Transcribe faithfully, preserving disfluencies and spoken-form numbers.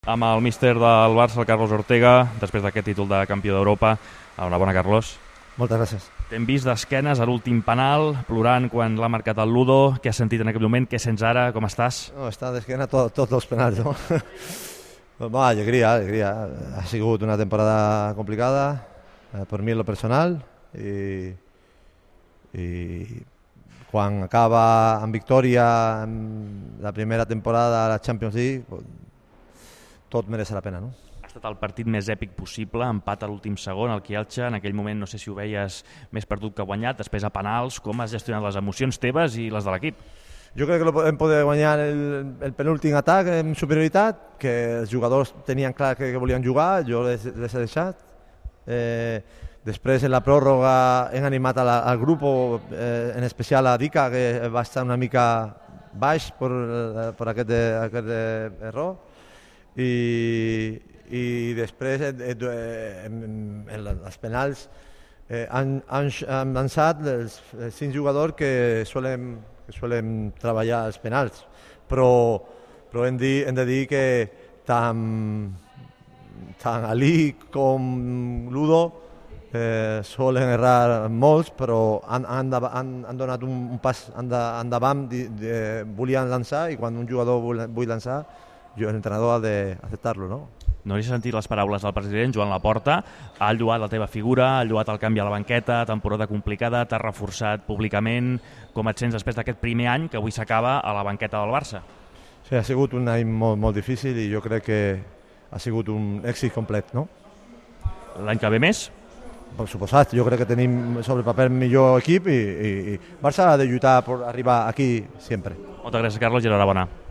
Amb el míster del Barça, el Carlos Ortega, després d'aquest títol de campió d'Europa. Enhorabona, Carlos. Moltes gràcies. T'hem vist d'esquenes a l'últim penal, plorant quan l'ha marcat el Ludo. Què has sentit en aquell moment? Què sents ara? Com estàs? No, està d'esquena tots tot els penals, no? Va, alegria, alegria. Ha sigut una temporada complicada, eh, per mi en lo personal, i, i quan acaba amb victòria en la primera temporada a la Champions League, pues, tot mereix la pena, no? Ha estat el partit més èpic possible, empat a l'últim segon, el Kielce, en aquell moment no sé si ho veies més perdut que guanyat, després a penals. Com has gestionat les emocions teves i les de l'equip? Jo crec que lo podem poder guanyar el, el penúltim atac en superioritat, que els jugadors tenien clar que, que volien jugar, jo les, les he deixat. Eh, després en la pròrroga hem animat a la, al grup, eh, en especial a Dika, que va estar una mica baix per, per aquest, aquest error. I, i després en, en, en els penals eh, han, han, han lançat els, els cinc jugadors que solen, que solen treballar els penals, però, però hem, di, hem de dir que tant, tant Ali com Ludo eh, solen errar molts, però han, han, han, han donat un, un pas endavant, de, de, volien lançar, i quan un jugador vull, vull lançar, jo, l'entrenador, ha d'acceptar-lo, no? No hauries sentit les paraules del president, Joan Laporta. Ha lloat la teva figura, ha lloat el canvi a la banqueta, temporada complicada, t'ha reforçat públicament. Com et sents després d'aquest primer any que avui s'acaba a la banqueta del Barça? Sí, ha sigut un any molt, molt difícil i jo crec que ha sigut un èxit complet, no? L'any que ve més? Per suposat, jo crec que tenim sobre paper millor equip i, i, i Barça ha de lluitar per arribar aquí sempre. Moltes gràcies, Carlos, i enhorabona.